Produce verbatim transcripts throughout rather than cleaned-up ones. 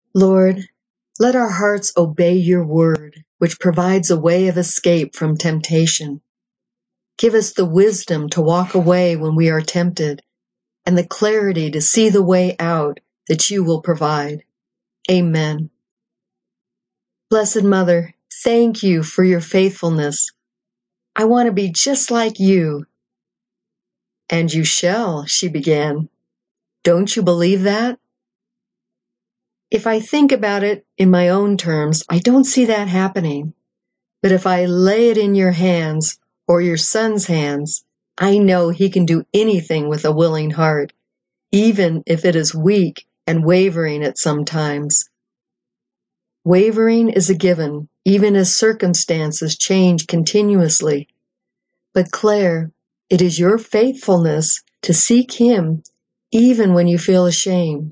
Lord, let our hearts obey your word, which provides a way of escape from temptation. Give us the wisdom to walk away when we are tempted, and the clarity to see the way out that you will provide. Amen. Blessed Mother, thank you for your faithfulness. I want to be just like you. And you shall, she began. Don't you believe that? If I think about it in my own terms, I don't see that happening. But if I lay it in your hands, or your son's hands, I know he can do anything with a willing heart, even if it is weak and wavering at some times. Wavering is a given, even as circumstances change continuously. But Claire, it is your faithfulness to seek him even when you feel ashamed.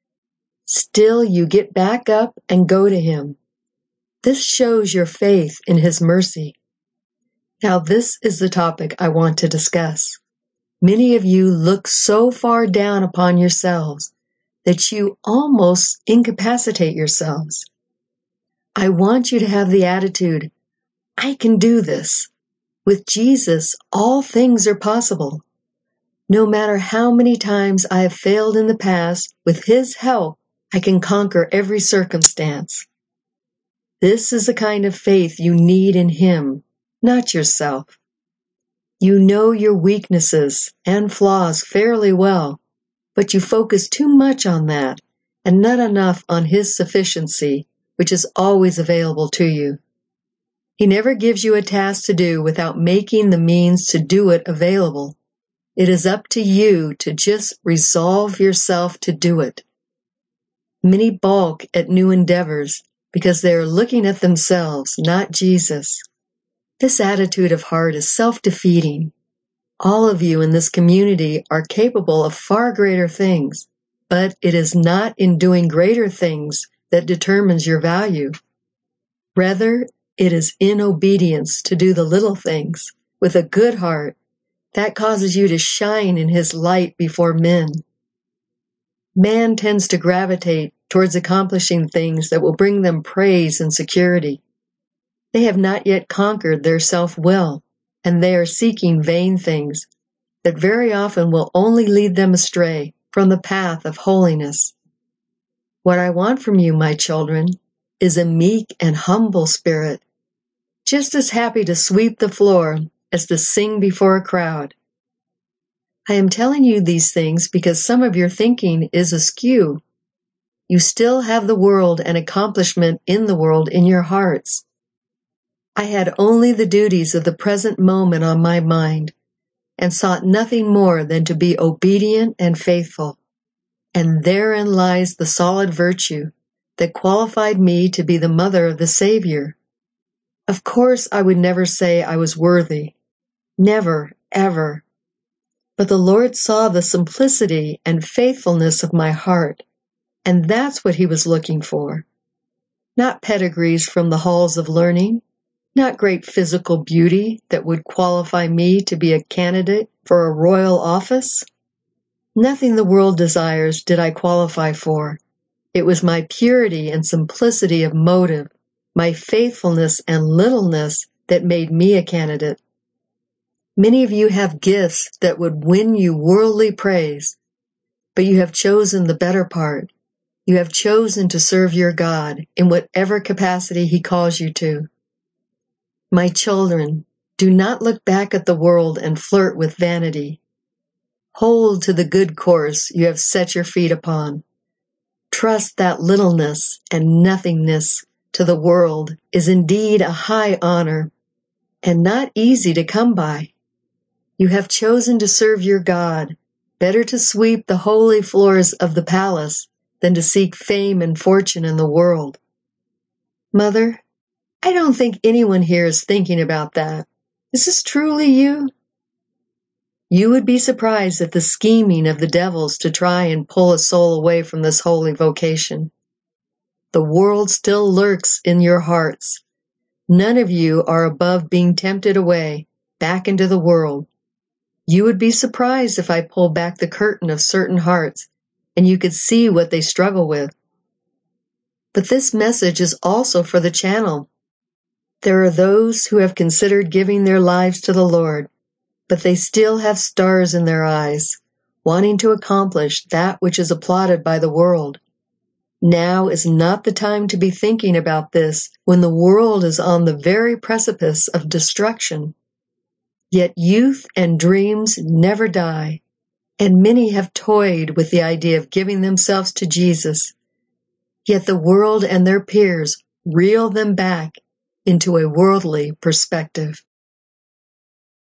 Still you get back up and go to him. This shows your faith in his mercy. Now this is the topic I want to discuss. Many of you look so far down upon yourselves that you almost incapacitate yourselves. I want you to have the attitude, I can do this. With Jesus, all things are possible. No matter how many times I have failed in the past, with his help, I can conquer every circumstance. This is the kind of faith you need in him, not yourself. You know your weaknesses and flaws fairly well, but you focus too much on that and not enough on his sufficiency, which is always available to you. He never gives you a task to do without making the means to do it available. It is up to you to just resolve yourself to do it. Many balk at new endeavors because they are looking at themselves, not Jesus. This attitude of heart is self-defeating. All of you in this community are capable of far greater things, but it is not in doing greater things that determines your value. Rather, it is in obedience to do the little things with a good heart that causes you to shine in his light before men. Man tends to gravitate towards accomplishing things that will bring them praise and security. They have not yet conquered their self-will, and they are seeking vain things that very often will only lead them astray from the path of holiness. What I want from you, my children, is a meek and humble spirit, just as happy to sweep the floor as to sing before a crowd. I am telling you these things because some of your thinking is askew. You still have the world and accomplishment in the world in your hearts. I had only the duties of the present moment on my mind, and sought nothing more than to be obedient and faithful. And therein lies the solid virtue that qualified me to be the mother of the Savior. Of course, I would never say I was worthy. Never, ever. But the Lord saw the simplicity and faithfulness of my heart, and that's what he was looking for. Not pedigrees from the halls of learning, not great physical beauty that would qualify me to be a candidate for a royal office. Nothing the world desires did I qualify for. It was my purity and simplicity of motive, my faithfulness and littleness that made me a candidate. Many of you have gifts that would win you worldly praise, but you have chosen the better part. You have chosen to serve your God in whatever capacity he calls you to. My children, do not look back at the world and flirt with vanity. Hold to the good course you have set your feet upon. Trust that littleness and nothingness to the world is indeed a high honor, and not easy to come by. You have chosen to serve your God, better to sweep the holy floors of the palace than to seek fame and fortune in the world. Mother, I don't think anyone here is thinking about that. Is this truly you? You would be surprised at the scheming of the devils to try and pull a soul away from this holy vocation. The world still lurks in your hearts. None of you are above being tempted away, back into the world. You would be surprised if I pulled back the curtain of certain hearts, and you could see what they struggle with. But this message is also for the channel. There are those who have considered giving their lives to the Lord, but they still have stars in their eyes, wanting to accomplish that which is applauded by the world. Now is not the time to be thinking about this when the world is on the very precipice of destruction. Yet youth and dreams never die, and many have toyed with the idea of giving themselves to Jesus. Yet the world and their peers reel them back into a worldly perspective.